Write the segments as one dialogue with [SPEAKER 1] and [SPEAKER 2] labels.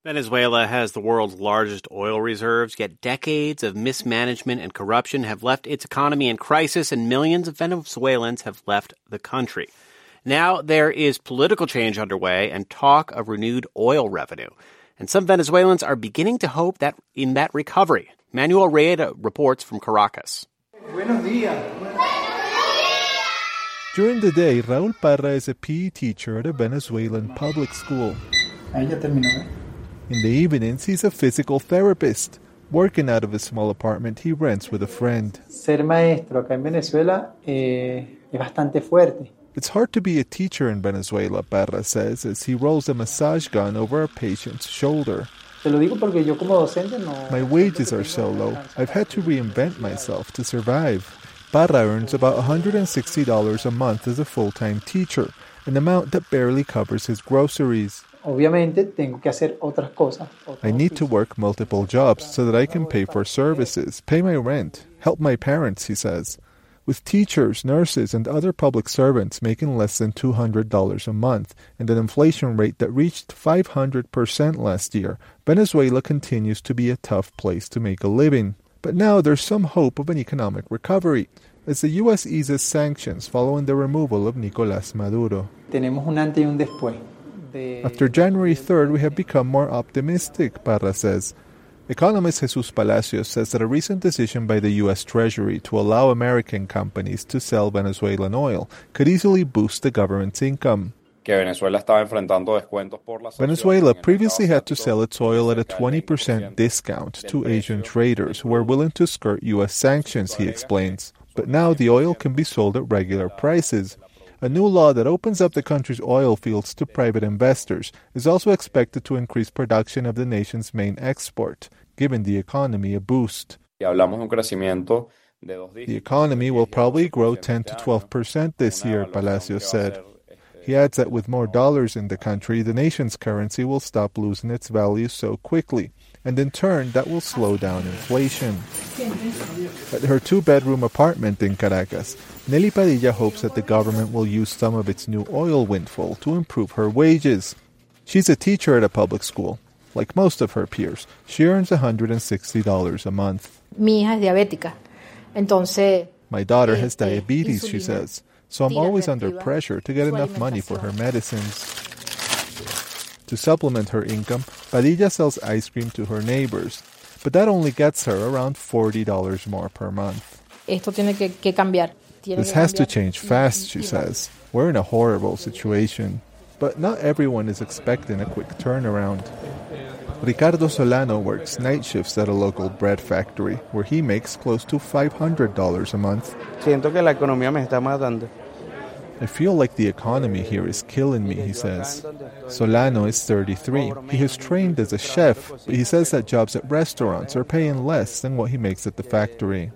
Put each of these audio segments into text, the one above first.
[SPEAKER 1] Venezuela has the world's largest oil reserves, yet decades of mismanagement and corruption have left its economy in crisis, and millions of Venezuelans have left the country. Now there is political change underway and talk of renewed oil revenue. And some Venezuelans are beginning to hope that in that recovery. Manuel Reyes reports from Caracas.
[SPEAKER 2] Buenos días.
[SPEAKER 3] During the day, Raul Parra is a PE teacher at a Venezuelan public school.
[SPEAKER 2] Ahí ya terminó, ¿eh?
[SPEAKER 3] In the evenings, he's a physical therapist, working out of a small apartment he rents with a friend.
[SPEAKER 2] Ser maestro acá en Venezuela es bastante fuerte.
[SPEAKER 3] It's hard to be a teacher in Venezuela, Parra says, as he rolls a massage gun over a patient's shoulder.
[SPEAKER 2] Te lo digo porque yo como docente no...
[SPEAKER 3] My wages are so low, I've had to reinvent myself to survive. Parra earns about $160 a month as a full-time teacher, an amount that barely covers his groceries.
[SPEAKER 2] Obviamente tengo que hacer otras cosas.
[SPEAKER 3] I need to work multiple jobs so that I can pay for services, pay my rent, help my parents, he says. With teachers, nurses, and other public servants making less than $200 a month and an inflation rate that reached 500% last year, Venezuela continues to be a tough place to make a living. But now there's some hope of an economic recovery, as the U.S. eases sanctions following the removal of Nicolás Maduro.
[SPEAKER 2] Tenemos un antes y un después.
[SPEAKER 3] After January 3rd, we have become more optimistic, Parra says. Economist Jesus Palacios says that a recent decision by the U.S. Treasury to allow American companies to sell Venezuelan oil could easily boost the government's income. Venezuela previously had to sell its oil at a 20% discount to Asian traders who were willing to skirt U.S. sanctions, he explains. But now the oil can be sold at regular prices. A new law that opens up the country's oil fields to private investors is also expected to increase production of the nation's main export, giving the economy a boost. The economy will probably grow 10 to 12% this year, Palacios said. He adds that with more dollars in the country, the nation's currency will stop losing its value so quickly, and in turn, that will slow down inflation. At her two-bedroom apartment in Caracas, Nelly Padilla hopes that the government will use some of its new oil windfall to improve her wages. She's a teacher at a public school. Like most of her peers, she earns $160 a month.
[SPEAKER 4] Mi hija es diabética. Entonces,
[SPEAKER 3] my daughter has diabetes, she says, so I'm always under pressure to get enough money for her medicines. To supplement her income, Padilla sells ice cream to her neighbors, but that only gets her around $40 more per month.
[SPEAKER 4] Esto tiene que cambiar.
[SPEAKER 3] This has to change fast, she says. We're in a horrible situation. But not everyone is expecting a quick turnaround. Ricardo Solano works night shifts at a local bread factory, where he makes close to $500 a month.
[SPEAKER 5] Siento que la economía me está matando.
[SPEAKER 3] I feel like the economy here is killing me, he says. Solano is 33. He has trained as a chef, but he says that jobs at restaurants are paying less than what he makes at the factory.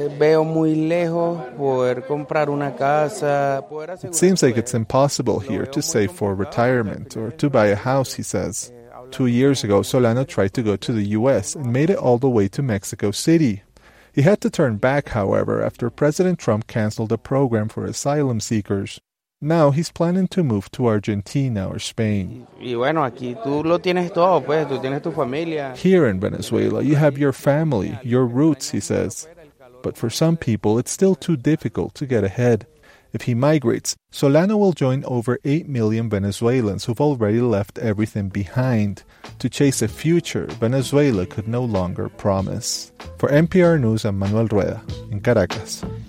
[SPEAKER 3] It seems like it's impossible here to save for retirement or to buy a house, he says. 2 years ago, Solano tried to go to the U.S. and made it all the way to Mexico City. He had to turn back, however, after President Trump canceled a program for asylum seekers. Now he's planning to move to Argentina or Spain. Here in Venezuela, you have your family, your roots, he says. But for some people, it's still too difficult to get ahead. If he migrates, Solano will join over 8 million Venezuelans who've already left everything behind to chase a future Venezuela could no longer promise. For NPR News, I'm Manuel Rueda in Caracas.